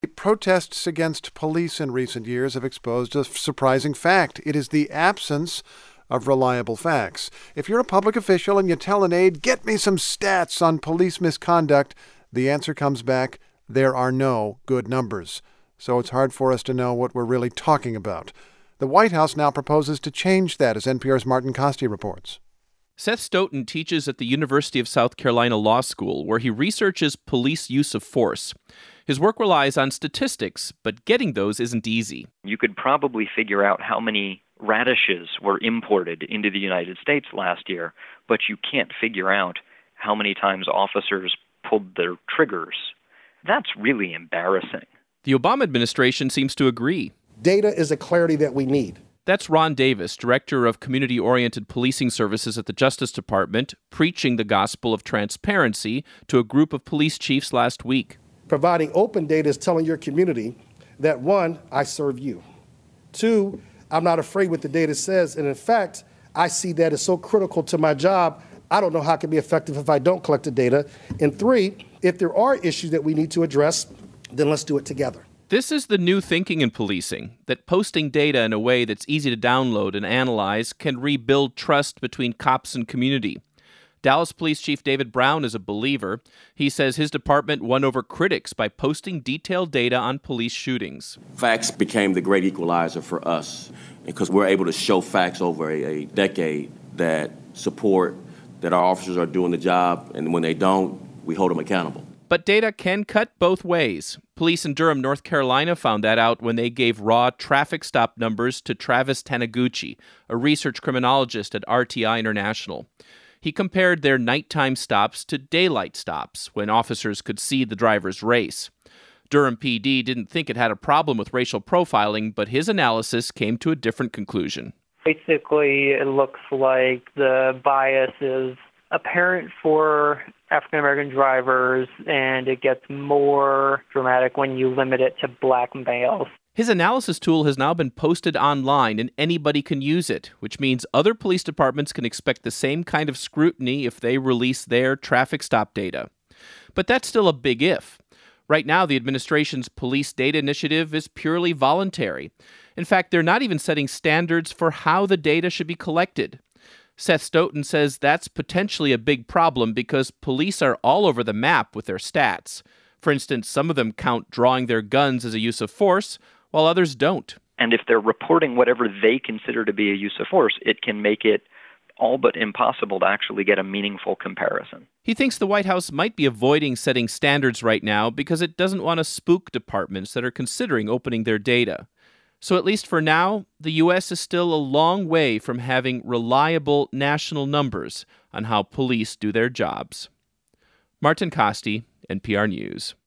Protests against police in recent years have exposed a surprising fact. It is the absence of reliable facts. If you're a public official and you tell an aide, "Get me some stats on police misconduct," the answer comes back, "There are no good numbers." So it's hard for us to know what we're really talking about. The White House now proposes to change that, as NPR's Martin Costi reports. Seth Stoughton teaches at the University of South Carolina Law School, where he researches police use of force. His work relies on statistics, but getting those isn't easy. You could probably figure out how many radishes were imported into the United States last year, but you can't figure out how many times officers pulled their triggers. That's really embarrassing. The Obama administration seems to agree. Data is a clarity that we need. That's Ron Davis, Director of Community-Oriented Policing Services at the Justice Department, preaching the gospel of transparency to a group of police chiefs last week. Providing open data is telling your community that, one, I serve you. Two, I'm not afraid what the data says. And in fact, I see that as so critical to my job, I don't know how it can be effective if I don't collect the data. And three, if there are issues that we need to address, then let's do it together. This is the new thinking in policing, that posting data in a way that's easy to download and analyze can rebuild trust between cops and community. Dallas Police Chief David Brown is a believer. He says his department won over critics by posting detailed data on police shootings. Facts became the great equalizer for us because we're able to show facts over a decade that support that our officers are doing the job, and when they don't, we hold them accountable. But data can cut both ways. Police in Durham, North Carolina found that out when they gave raw traffic stop numbers to Travis Taniguchi, a research criminologist at RTI International. He compared their nighttime stops to daylight stops when officers could see the driver's race. Durham PD didn't think it had a problem with racial profiling, but his analysis came to a different conclusion. Basically, it looks like the bias is apparent for African-American drivers, and it gets more dramatic when you limit it to black males. His analysis tool has now been posted online, and anybody can use it, which means other police departments can expect the same kind of scrutiny if they release their traffic stop data. But that's still a big if. Right now, the administration's police data initiative is purely voluntary. In fact, they're not even setting standards for how the data should be collected. Seth Stoughton says that's potentially a big problem because police are all over the map with their stats. For instance, some of them count drawing their guns as a use of force, while others don't. And if they're reporting whatever they consider to be a use of force, it can make it all but impossible to actually get a meaningful comparison. He thinks the White House might be avoiding setting standards right now because it doesn't want to spook departments that are considering opening their data. So at least for now, the U.S. is still a long way from having reliable national numbers on how police do their jobs. Martin Costi, NPR News.